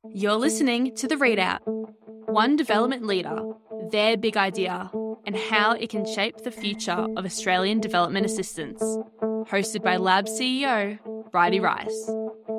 You're listening to The Readout, one development leader, their big idea, and how it can shape the future of Australian development assistance. Hosted by Lab CEO, Bridie Rice.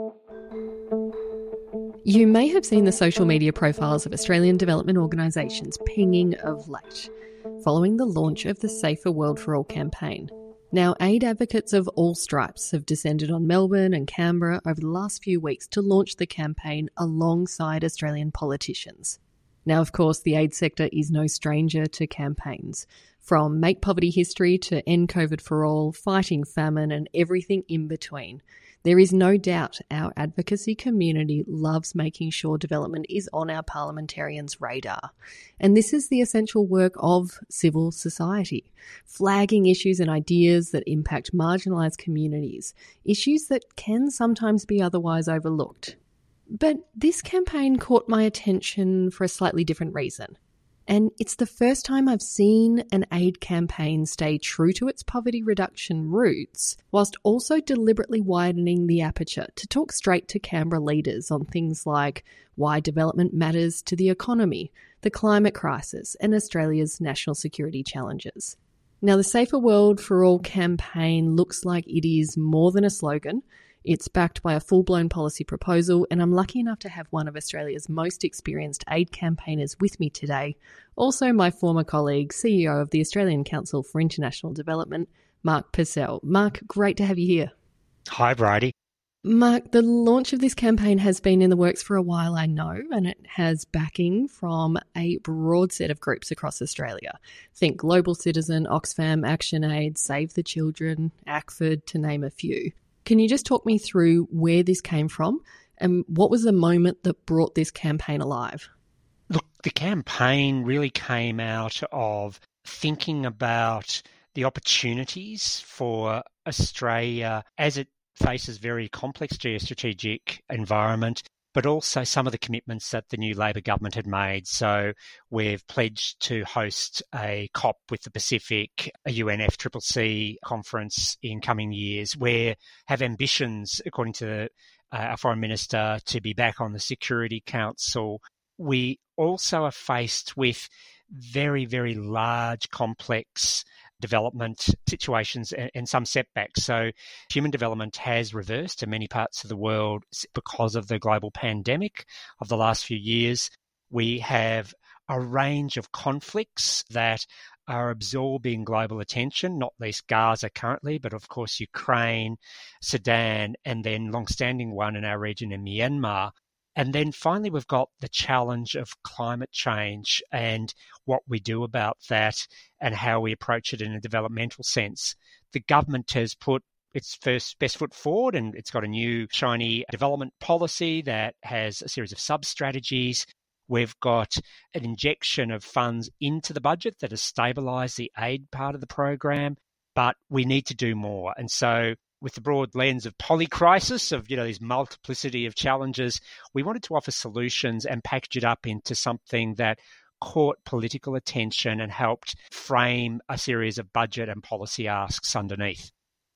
You may have seen the social media profiles of Australian development organisations pinging of late, following the launch of the Safer World for All campaign. Now, aid advocates of all stripes have descended on Melbourne and Canberra over the last few weeks to launch the campaign alongside Australian politicians. Now, of course, the aid sector is no stranger to campaigns. From Make Poverty History to End COVID for All, Fighting Famine and everything in between. There is no doubt our advocacy community loves making sure development is on our parliamentarians' radar. And this is the essential work of civil society, flagging issues and ideas that impact marginalised communities, issues that can sometimes be otherwise overlooked. But this campaign caught my attention for a slightly different reason. And it's the first time I've seen an aid campaign stay true to its poverty reduction roots, whilst also deliberately widening the aperture to talk straight to Canberra leaders on things like why development matters to the economy, the climate crisis, and Australia's national security challenges. Now, the Safer World for All campaign looks like it is more than a slogan. It's backed by a full-blown policy proposal, and I'm lucky enough to have one of Australia's most experienced aid campaigners with me today, also my former colleague, CEO of the Australian Council for International Development, Mark Purcell. Mark, great to have you here. Hi, Bridie. Mark, the launch of this campaign has been in the works for a while, I know, and it has backing from a broad set of groups across Australia. Think Global Citizen, Oxfam, ActionAid, Save the Children, ACFID, to name a few. Can you just talk me through where this came from and what was the moment that brought this campaign alive? Look, the campaign really came out of thinking about the opportunities for Australia as it faces very complex geostrategic environment, but also some of the commitments that the new Labor government had made. So we've pledged to host a COP with the Pacific, a UNFCCC conference in coming years. We have ambitions, according to our Foreign Minister, to be back on the Security Council. We also are faced with very, very large, complex development situations and some setbacks. So human development has reversed in many parts of the world because of the global pandemic of the last few years. We have a range of conflicts that are absorbing global attention, not least Gaza currently, but of course Ukraine, Sudan, and then long-standing one in our region in Myanmar. And then finally, we've got the challenge of climate change and what we do about that and how we approach it in a developmental sense. The government has put its best foot forward, and it's got a new shiny development policy that has a series of sub-strategies. We've got an injection of funds into the budget that has stabilised the aid part of the program, but we need to do more. And so with the broad lens of polycrisis, of this multiplicity of challenges, we wanted to offer solutions and package it up into something that caught political attention and helped frame a series of budget and policy asks underneath.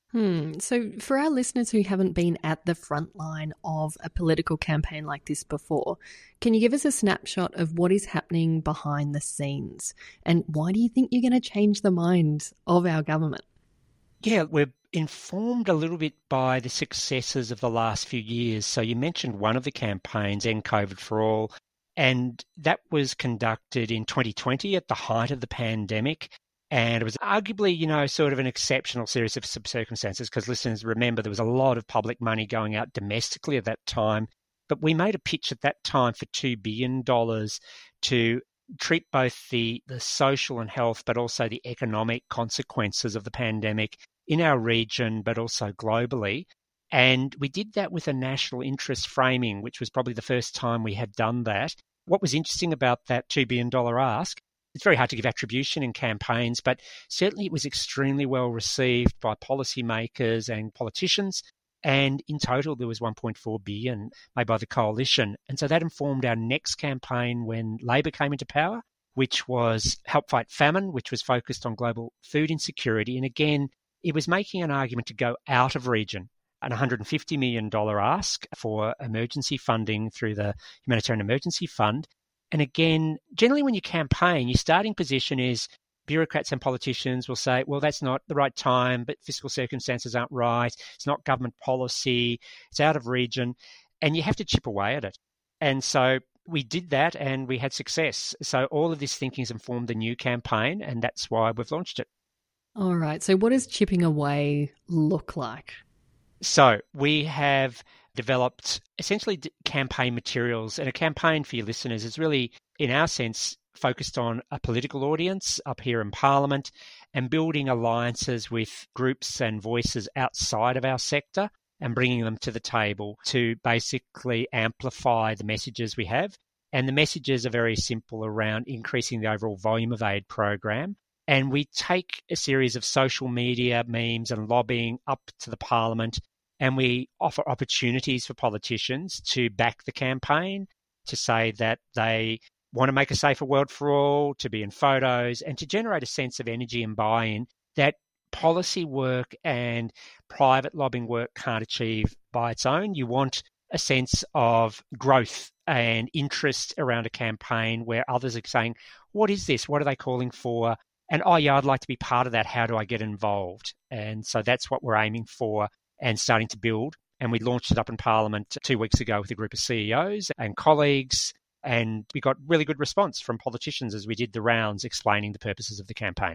So for our listeners who haven't been at the front line of a political campaign like this before, can you give us a snapshot of what is happening behind the scenes? And why do you think you're going to change the minds of our government? Yeah, we're informed a little bit by the successes of the last few years. So you mentioned one of the campaigns, End COVID for All, and that was conducted in 2020 at the height of the pandemic. And it was arguably, sort of an exceptional series of circumstances because listeners remember there was a lot of public money going out domestically at that time. But we made a pitch at that time for $2 billion to treat both the social and health, but also the economic consequences of the pandemic in our region, but also globally. And we did that with a national interest framing, which was probably the first time we had done that. What was interesting about that $2 billion ask, it's very hard to give attribution in campaigns, but certainly it was extremely well received by policymakers and politicians. And in total, there was $1.4 billion made by the coalition. And so that informed our next campaign when Labor came into power, which was Help Fight Famine, which was focused on global food insecurity. And again, it was making an argument to go out of region an $150 million ask for emergency funding through the Humanitarian Emergency Fund. And again, generally when you campaign, your starting position is bureaucrats and politicians will say, well, that's not the right time, but fiscal circumstances aren't right. It's not government policy. It's out of region. And you have to chip away at it. And so we did that and we had success. So all of this thinking has informed the new campaign, and that's why we've launched it. All right. So what does chipping away look like? So we have developed essentially campaign materials, and a campaign for your listeners is really, in our sense, focused on a political audience up here in Parliament and building alliances with groups and voices outside of our sector and bringing them to the table to basically amplify the messages we have. And the messages are very simple around increasing the overall volume of aid program. And we take a series of social media memes and lobbying up to the Parliament, and we offer opportunities for politicians to back the campaign, to say that they want to make a safer world for all, to be in photos, and to generate a sense of energy and buy-in that policy work and private lobbying work can't achieve by its own. You want a sense of growth and interest around a campaign where others are saying, what is this? What are they calling for? And, oh, yeah, I'd like to be part of that. How do I get involved? And so that's what we're aiming for and starting to build. And we launched it up in Parliament 2 weeks ago with a group of CEOs and colleagues. And we got really good response from politicians as we did the rounds explaining the purposes of the campaign.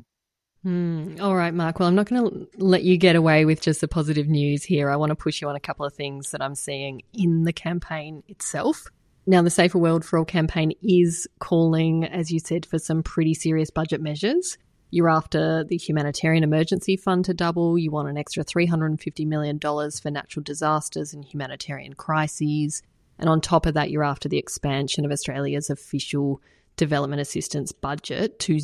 All right, Mark. Well, I'm not going to let you get away with just the positive news here. I want to push you on a couple of things that I'm seeing in the campaign itself. Now, the Safer World for All campaign is calling, as you said, for some pretty serious budget measures. You're after the Humanitarian Emergency Fund to double. You want an extra $350 million for natural disasters and humanitarian crises. And on top of that, you're after the expansion of Australia's official development assistance budget to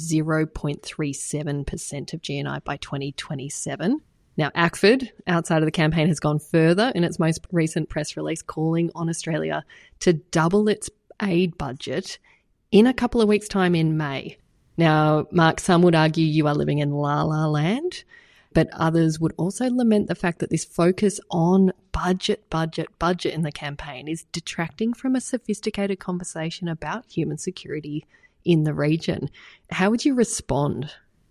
0.37% of GNI by 2027. Now, ACFID, outside of the campaign, has gone further in its most recent press release, calling on Australia to double its aid budget in a couple of weeks' time in May. Now, Mark, some would argue you are living in la-la land, but others would also lament the fact that this focus on budget in the campaign is detracting from a sophisticated conversation about human security in the region. How would you respond?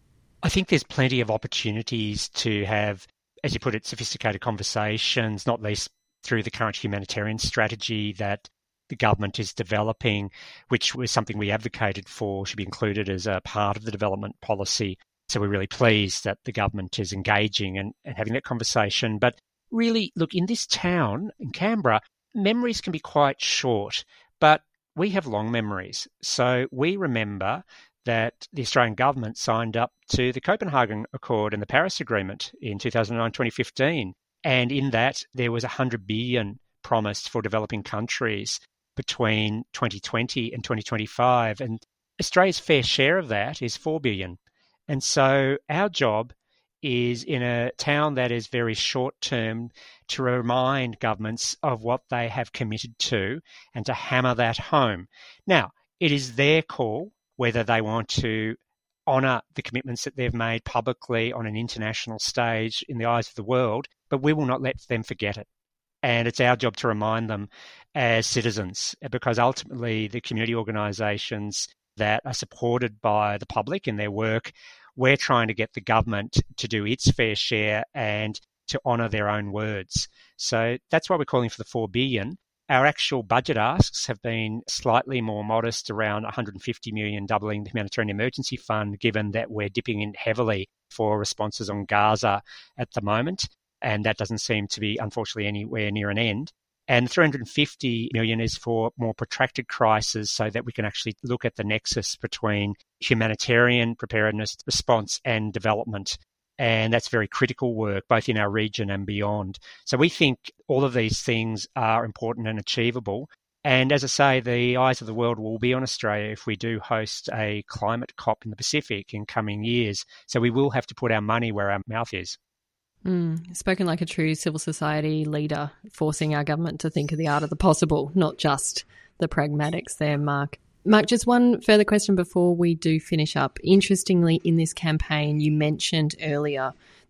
I think there's plenty of opportunities to have, as you put it, sophisticated conversations, not least through the current humanitarian strategy that the government is developing, which was something we advocated for, should be included as a part of the development policy. So we're really pleased that the government is engaging and having that conversation. But really, look, in this town, in Canberra, memories can be quite short, but we have long memories. So we remember that the Australian government signed up to the Copenhagen Accord and the Paris Agreement in 2009-2015. And in that, there was $100 billion promised for developing countries between 2020 and 2025. And Australia's fair share of that is $4 billion. And so our job is, in a town that is very short-term, to remind governments of what they have committed to and to hammer that home. Now, it is their call whether they want to honour the commitments that they've made publicly on an international stage in the eyes of the world, but we will not let them forget it. And it's our job to remind them as citizens, because ultimately the community organisations that are supported by the public in their work, we're trying to get the government to do its fair share and to honour their own words. So that's why we're calling for the $4 billion. Our actual budget asks have been slightly more modest, around $150 million, doubling the Humanitarian Emergency Fund, given that we're dipping in heavily for responses on Gaza at the moment. And that doesn't seem to be, unfortunately, anywhere near an end. And $350 million is for more protracted crises so that we can actually look at the nexus between humanitarian preparedness, response and development. And that's very critical work, both in our region and beyond. So we think all of these things are important and achievable. And as I say, the eyes of the world will be on Australia if we do host a climate COP in the Pacific in coming years. So we will have to put our money where our mouth is. Spoken like a true civil society leader, forcing our government to think of the art of the possible, not just the pragmatics there, Mark. Mark, just one further question before we do finish up. Interestingly, in this campaign, you mentioned earlier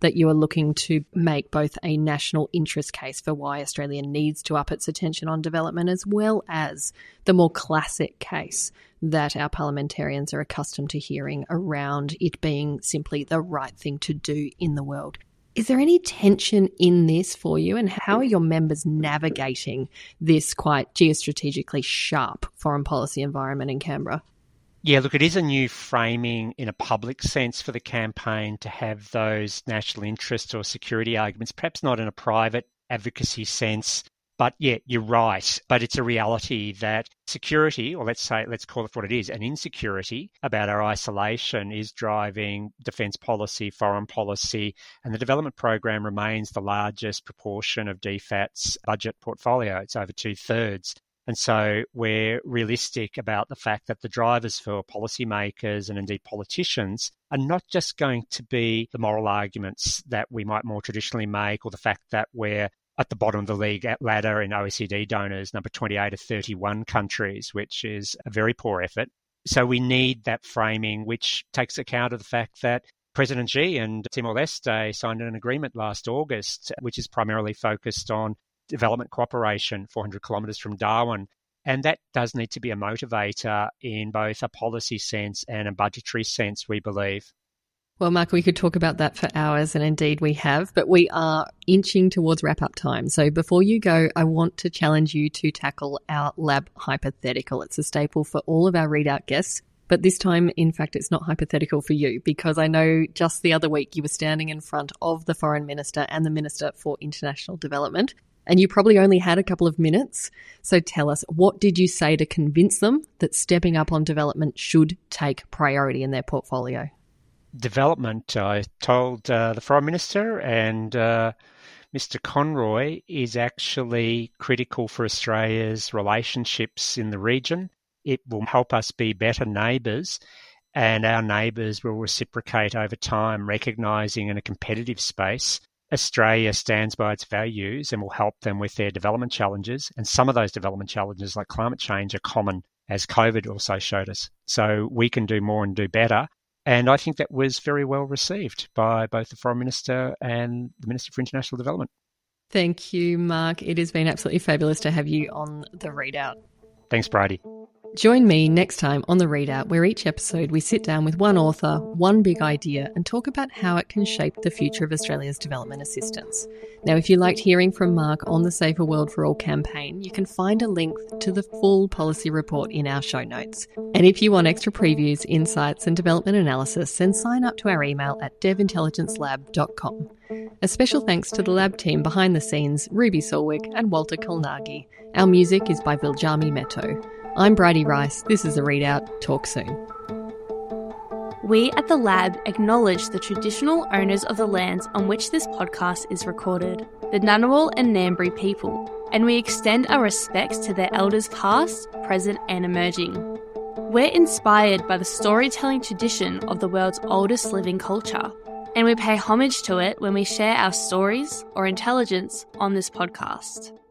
that you are looking to make both a national interest case for why Australia needs to up its attention on development, as well as the more classic case that our parliamentarians are accustomed to hearing around it being simply the right thing to do in the world. Is there any tension in this for you, and how are your members navigating this quite geostrategically sharp foreign policy environment in Canberra? Yeah, look, it is a new framing in a public sense for the campaign to have those national interest or security arguments, perhaps not in a private advocacy sense. But yeah, you're right. But it's a reality that security, or let's call it what it is, an insecurity about our isolation is driving defence policy, foreign policy, and the development program remains the largest proportion of DFAT's budget portfolio. It's over 2/3. And so we're realistic about the fact that the drivers for policymakers and indeed politicians are not just going to be the moral arguments that we might more traditionally make, or the fact that we're at the bottom of the league ladder in OECD donors, number 28 of 31 countries, which is a very poor effort. So we need that framing, which takes account of the fact that President Xi and Timor-Leste signed an agreement last August, which is primarily focused on development cooperation 400 kilometres from Darwin. And that does need to be a motivator in both a policy sense and a budgetary sense, we believe. Well, Mark, we could talk about that for hours, and indeed we have, but we are inching towards wrap-up time. So before you go, I want to challenge you to tackle our lab hypothetical. It's a staple for all of our readout guests, but this time, in fact, it's not hypothetical for you, because I know just the other week you were standing in front of the Foreign Minister and the Minister for International Development, and you probably only had a couple of minutes. So tell us, what did you say to convince them that stepping up on development should take priority in their portfolio? Development, I told the Foreign Minister and Mr. Conroy, is actually critical for Australia's relationships in the region. It will help us be better neighbours, and our neighbours will reciprocate over time, recognising in a competitive space Australia stands by its values and will help them with their development challenges. And some of those development challenges, like climate change, are common, as COVID also showed us. So we can do more and do better. And I think that was very well received by both the Foreign Minister and the Minister for International Development. Thank you, Mark. It has been absolutely fabulous to have you on The Readout. Thanks, Brady. Join me next time on The Readout, where each episode we sit down with one author, one big idea, and talk about how it can shape the future of Australia's development assistance. Now, if you liked hearing from Mark on the Safer World for All campaign, you can find a link to the full policy report in our show notes. And if you want extra previews, insights, and development analysis, then sign up to our email at devintelligencelab.com. A special thanks to the lab team behind the scenes, Ruby Solwick and Walter Kolnagi. Our music is by Viljami Meto. I'm Bridie Rice. This is The Readout. Talk soon. We at the Lab acknowledge the traditional owners of the lands on which this podcast is recorded, the Ngunnawal and Ngambri people, and we extend our respects to their elders past, present and emerging. We're inspired by the storytelling tradition of the world's oldest living culture, and we pay homage to it when we share our stories or intelligence on this podcast.